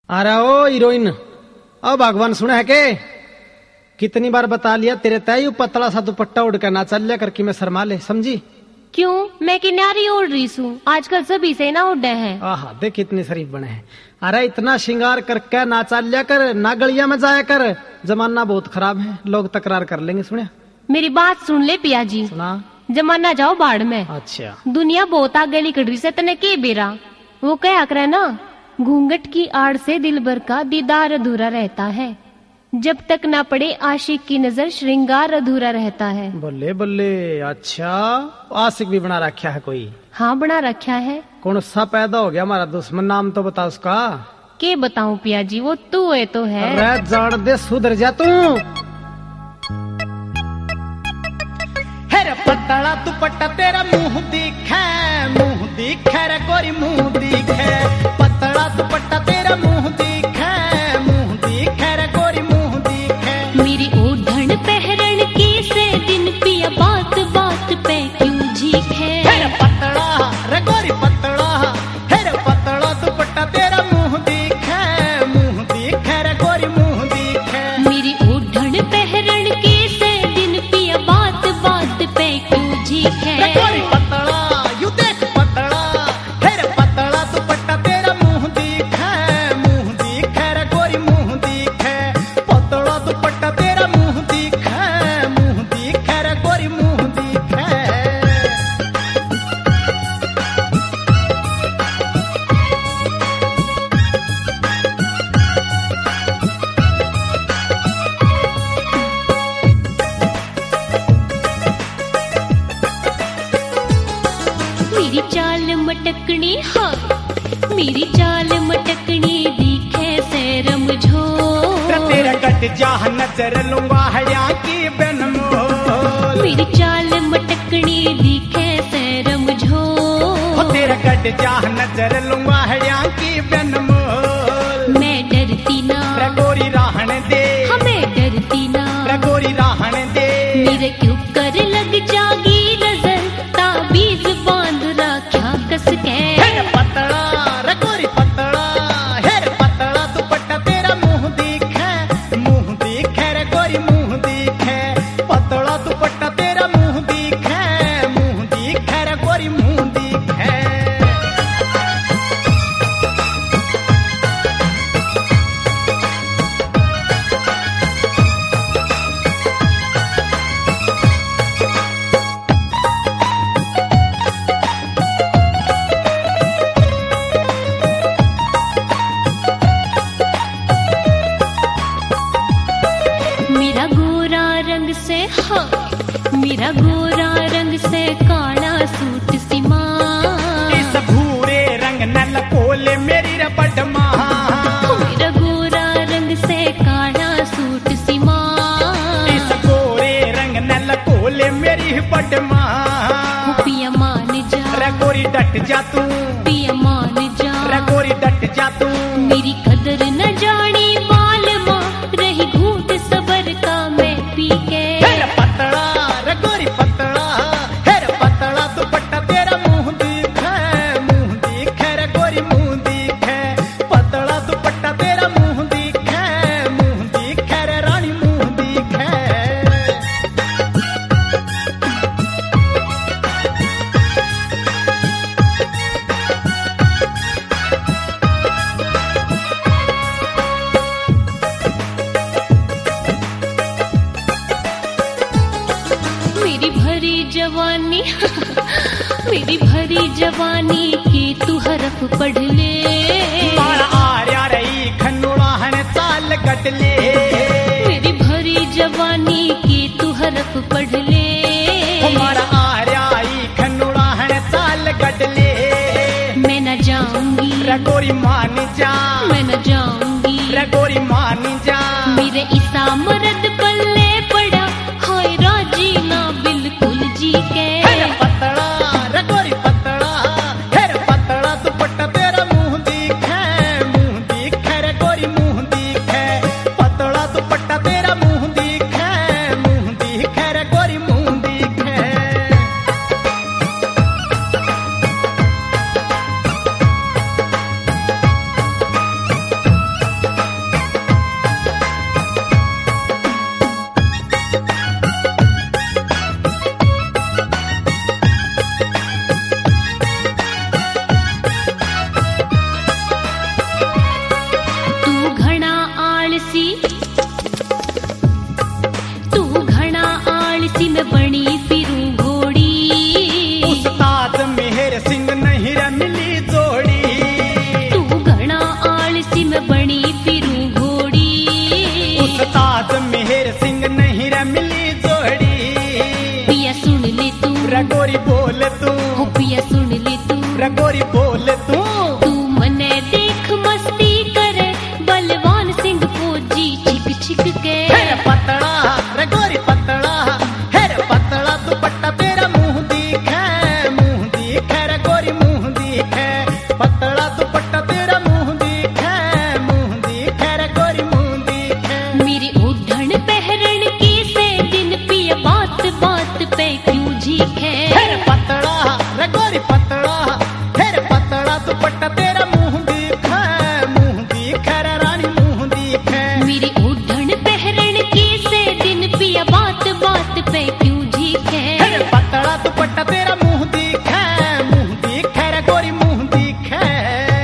अरे ओ हीरोइन, ओ भगवान सुना है के? कितनी बार बता लिया तेरे तय पतला सा दुपट्टा उड़ के ना चल लिया करके मैं शर्मा ले, समझी? क्यों? मैं किनारी ओढ़ रही हूँ, आजकल सभी से ना उड़े हैं। आहा, देख कितने शरीफ बने हैं। अरे इतना श्रृंगार करके ना चल लिया कर, ना गलिया में जाया कर, जमाना बहुत खराब है, लोग तकरार कर लेंगे। सुने मेरी बात सुन ले पिया जी। सुना। जमाना जाओ बाढ़ में। अच्छा, दुनिया बहुत आगे निकल रही से, तने के बेरा वो क्या करे ना, घूंघट की आड़ से दिल भर का दीदार अधूरा रहता है, जब तक ना पड़े आशिक की नजर श्रृंगार अधूरा रहता है। बल्ले बल्ले, अच्छा आशिक भी बना रखा है कोई? हाँ बना रखा है। कौन सा पैदा हो गया हमारा दुश्मन, नाम तो बता उसका। के बताऊं पिया जी, वो तू है तो है। अरे जान दे, सुधर जा तू। पतला दुपट्टा तेरा मुंह दिखे रे गोरी मुंह दिखे। पतला दुपट्टा तेरा मुंह दिखे रे गोरी मुंह दिखे। मेरी ओढ़न पहरन की से दिन पिया बात बात पे क्यों झीखे। पतला रे गोरी पतला, पतला दुपट्टा तेरा मुंह दिखे रे गोरी मुंह दिखे। मेरी ओढ़न पहरन की से दिन पिया बात बात पे क्यों झीखे। पतला यू देख पतला, पतला दुपट्टा तेरा मुंह दिखे रे गोरी मुंह दिखे। पतला दुपट्टा तेरा मुंह दिखे रे गोरी मुंह दिखे। मेरी चाल मटकनी, हाँ मेरी चाल मटकनी दिखे से रमझो। तेरा गट जाह नजर लूंगा हया की बिन मोल। मेरी चाल मटकनी दिखे से रमझो। तेरा गट जाह नजर लूंगा हया की बिन मोल। मैं डरती ना रगोरी राहन दे, हमें डरती ना रगोरी राहन दे। मेरे क्यों कर लग जागी नजर, ताबीज बांध रखा कस के। पतला रगोरी पतला, पतला दुपट्टा तेरा मुंह दिखे रे गोरी मुंह दिखे। पतला दुपट्टा तेरा मुंह दिखे रे गोरी मुंह दिखे। मेरा गोरा रंग से, हाँ मेरा गोरा रंग से काला सूट सिमा। इस भूरे रंग नल कोले मेरी रबड़ माँ। मेरा गोरा रंग से काला सूट सिमा। इस गोरे रंग नल कोले मेरी बड़ माँ। पिया मान जा रगोरी डट जा तू, पिया मान जा रगोरी डट जा तू। मेरी कदर न जानी बाल माँ, रही घूट सबर का मैं पी के। पतला रगोरी पतला, पतला दुपट्टा तेरा मुंह दिखे रे गोरी मुंह दिखे। पतला दुपट्टा तेरा मुंह दिखे रे रानी मुंह दिखे। मेरी भरी जवानी मेरी भरी जवानी की तू हरफ पढ़ ले। मारा आर्या रही खनुड़ाहन चाल गट ले। मेरी भरी जवानी की तू हरफ पढ़ ले। हमारा आर्या ही खनुड़ाहन चाल गट ले। मैं न जाऊंगी रगोरी मान जा, मैं न जाऊंगी रगोरी मान जा। मेरे ईसा मर्द पल्ले पड़ा, हाय राजी ना बिल्कुल जी के। पतला रगोरी पतला, पतला दुपट्टा तेरा मुंह दिखे रे गोरी मुंह दिखे। पतला दुपट्टा तेरा मुंह दिखे रे गोरी मुंह दिखे। मैं बनी फिरूं घोड़ी। उस्ताद मेहर सिंह नहीं रे मिली जोड़ी। पिया सुन ले तू, रे गोरी बोल तू, हो पिया सुन ले तू, रे गोरी बोल तू।